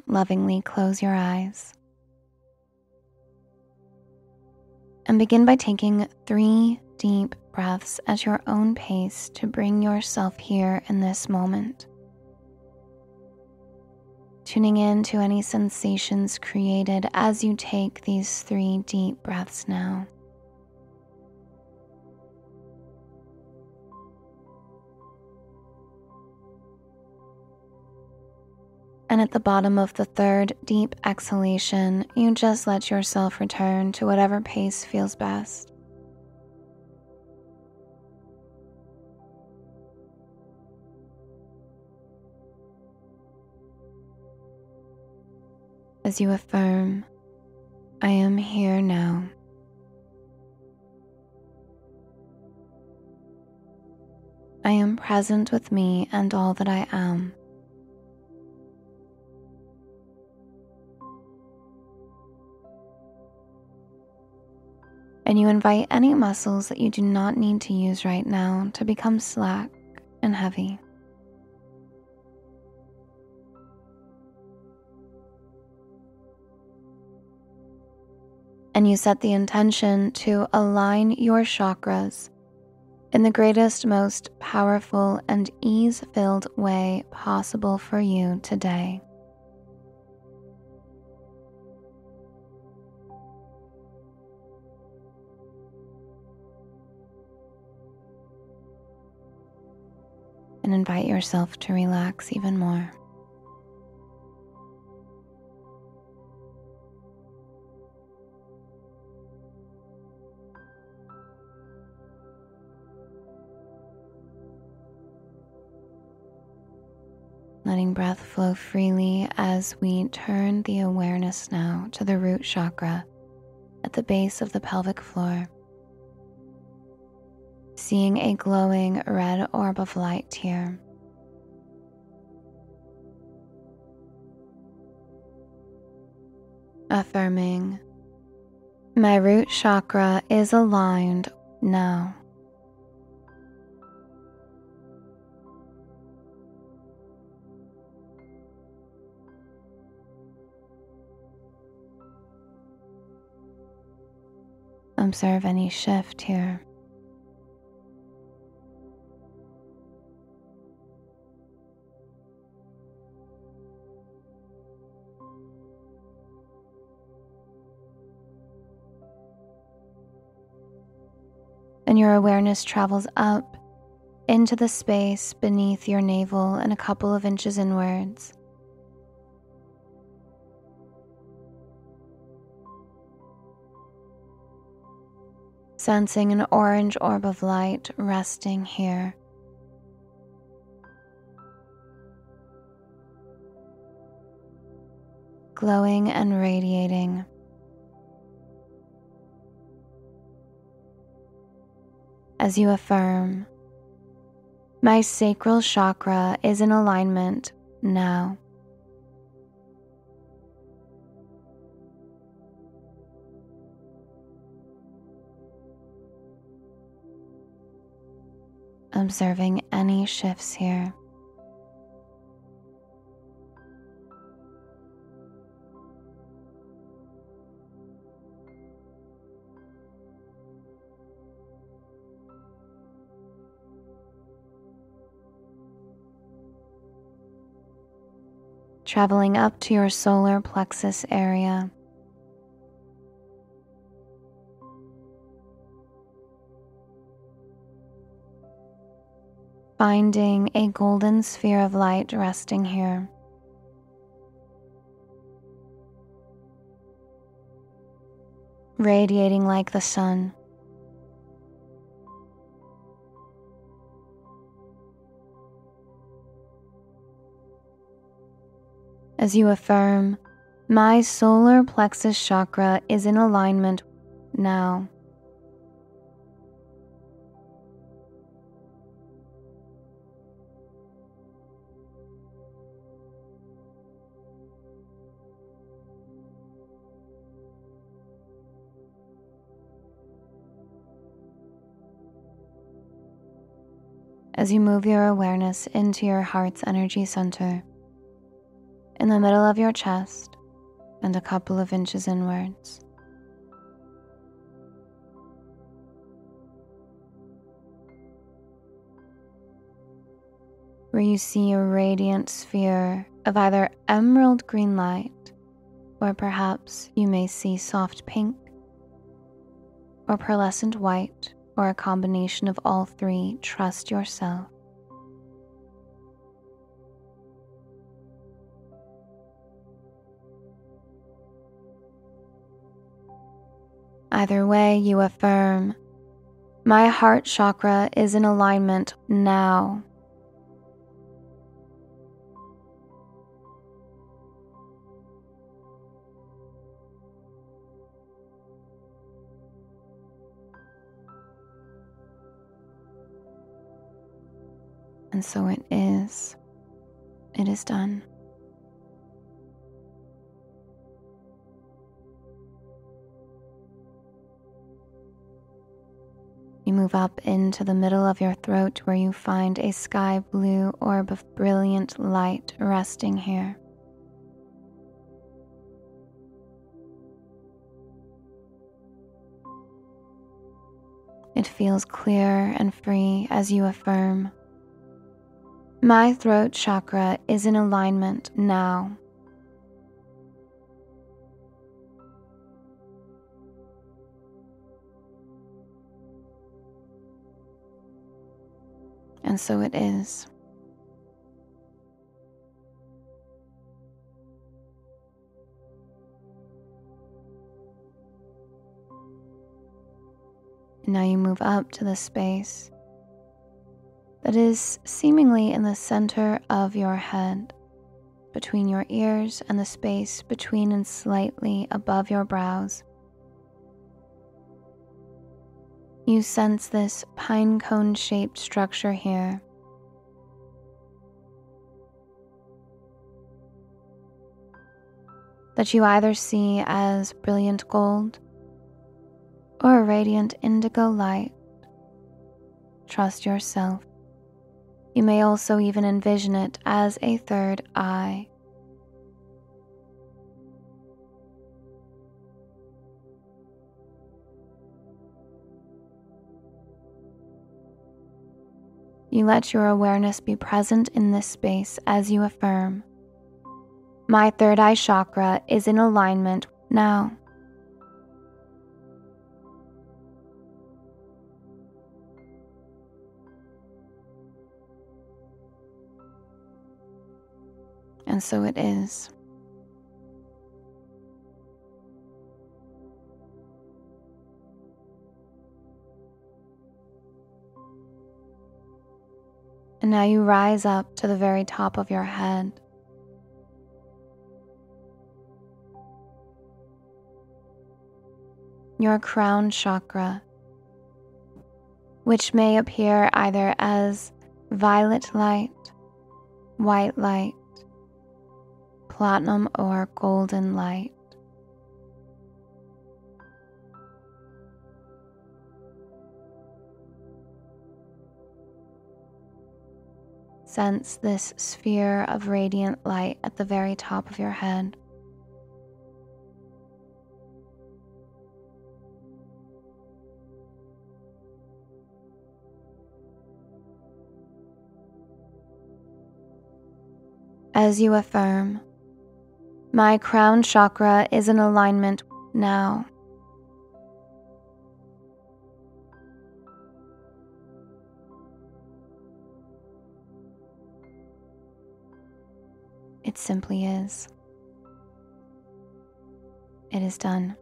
lovingly close your eyes. And begin by taking 3 deep breaths at your own pace to bring yourself here in this moment. Tuning in to any sensations created as you take these 3 deep breaths now. And at the bottom of the 3rd deep exhalation, you just let yourself return to whatever pace feels best. As you affirm, I am here now. I am present with me and all that I am. And you invite any muscles that you do not need to use right now to become slack and heavy. And you set the intention to align your chakras in the greatest, most powerful, and ease-filled way possible for you today. And invite yourself to relax even more. Letting breath flow freely as we turn the awareness now to the root chakra at the base of the pelvic floor. Seeing a glowing red orb of light here. Affirming, my root chakra is aligned now. Observe any shift here. And your awareness travels up into the space beneath your navel and a couple of inches inwards. Sensing an orange orb of light resting here. Glowing and radiating. As you affirm, my sacral chakra is in alignment now. Observing any shifts here. Traveling up to your solar plexus area. Finding a golden sphere of light resting here. Radiating like the sun. As you affirm, my solar plexus chakra is in alignment now. As you move your awareness into your heart's energy center, in the middle of your chest and a couple of inches inwards. Where you see a radiant sphere of either emerald green light, or perhaps you may see soft pink, or pearlescent white, or a combination of all three. Trust yourself. Either way, you affirm, my heart chakra is in alignment now. And so it is. It is done. You move up into the middle of your throat where you find a sky blue orb of brilliant light resting here. It feels clear and free as you affirm, my throat chakra is in alignment now. And so it is. And now you move up to the space that is seemingly in the center of your head, between your ears and the space between and slightly above your brows. You sense this pine cone shaped structure here. That you either see as brilliant gold or a radiant indigo light. Trust yourself. You may also even envision it as a third eye. You let your awareness be present in this space as you affirm, my third eye chakra is in alignment now. And so it is. And now you rise up to the very top of your head. Your crown chakra, which may appear either as violet light, white light, platinum or golden light. Sense this sphere of radiant light at the very top of your head. As you affirm, my crown chakra is in alignment now. It simply is. It is done.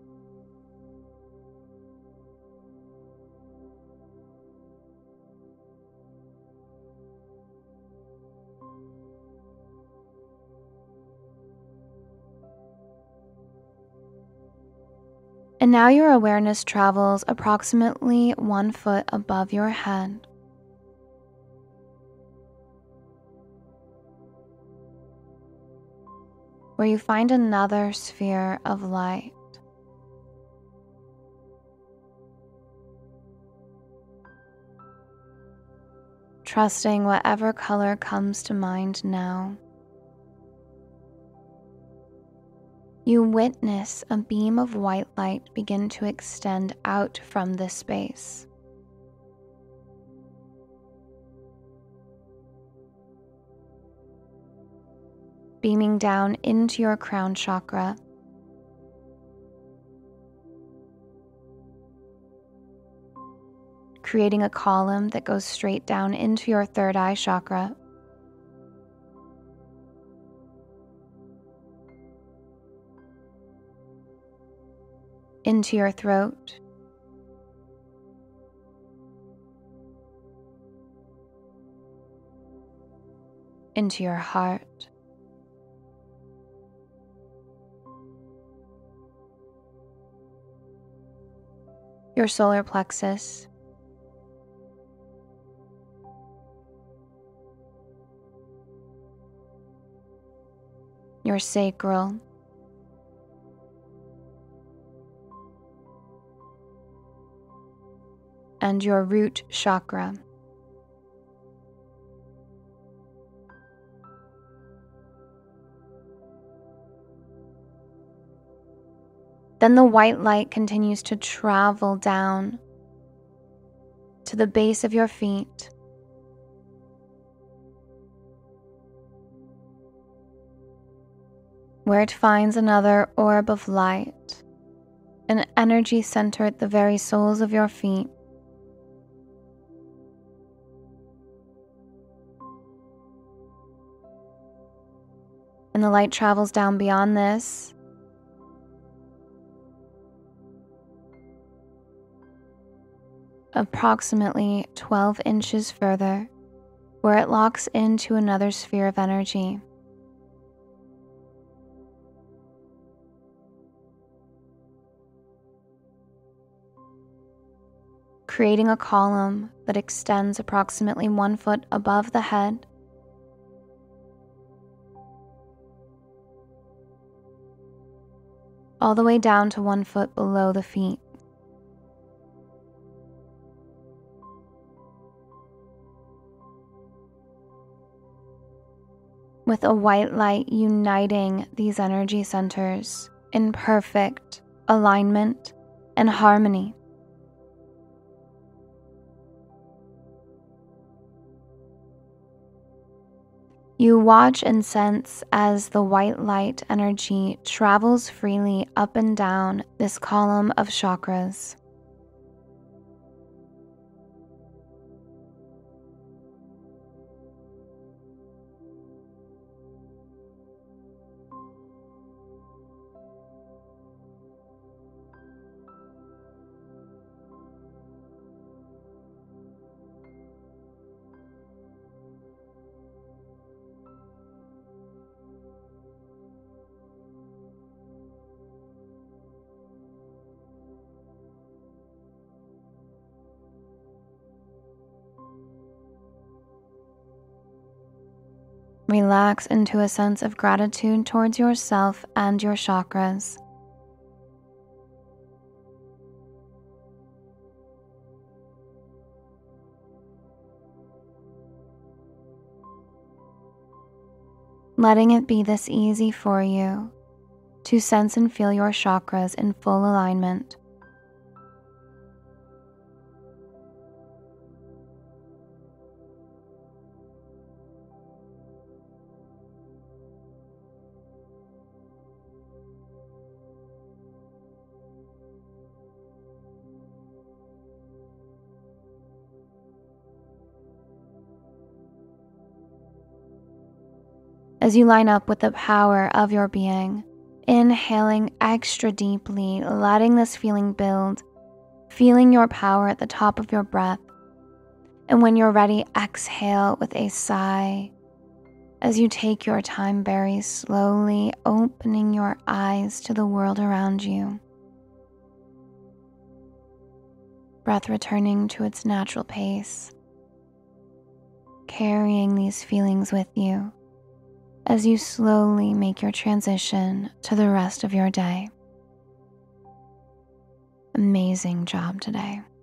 And now your awareness travels approximately 1 foot above your head. Where you find another sphere of light. Trusting whatever color comes to mind now. you witness a beam of white light begin to extend out from this space. Beaming down into your crown chakra, creating a column that goes straight down into your third eye chakra, into your throat, into your heart, your solar plexus, your sacral, and your root chakra. Then the white light continues to travel down to the base of your feet, where it finds another orb of light, an energy center at the very soles of your feet. And the light travels down beyond this, approximately 12 inches further, where it locks into another sphere of energy. Creating a column that extends approximately 1 foot above the head, all the way down to 1 foot below the feet. With a white light uniting these energy centers in perfect alignment and harmony. You watch and sense as the white light energy travels freely up and down this column of chakras. Relax into a sense of gratitude towards yourself and your chakras. Letting it be this easy for you to sense and feel your chakras in full alignment. As you line up with the power of your being, inhaling extra deeply, letting this feeling build, feeling your power at the top of your breath. And when you're ready, exhale with a sigh as you take your time very slowly, opening your eyes to the world around you. Breath returning to its natural pace, carrying these feelings with you as you slowly make your transition to the rest of your day. Amazing job today.